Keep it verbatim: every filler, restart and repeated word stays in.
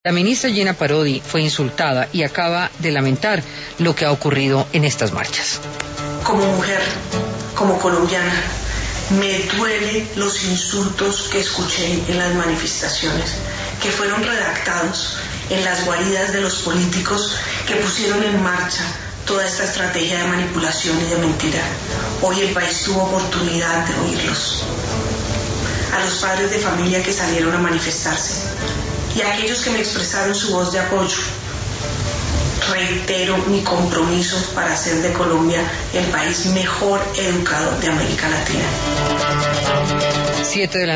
La ministra Gina Parodi fue insultada y acaba de lamentar lo que ha ocurrido en estas marchas. Como mujer, como colombiana, me duelen los insultos que escuché en las manifestaciones, que fueron redactados en las guaridas de los políticos que pusieron en marcha toda esta estrategia de manipulación y de mentira. Hoy el país tuvo oportunidad de oírlos. A los padres de familia que salieron a manifestarse y a aquellos que me expresaron su voz de apoyo, reitero mi compromiso para hacer de Colombia el país mejor educado de América Latina. Siete de la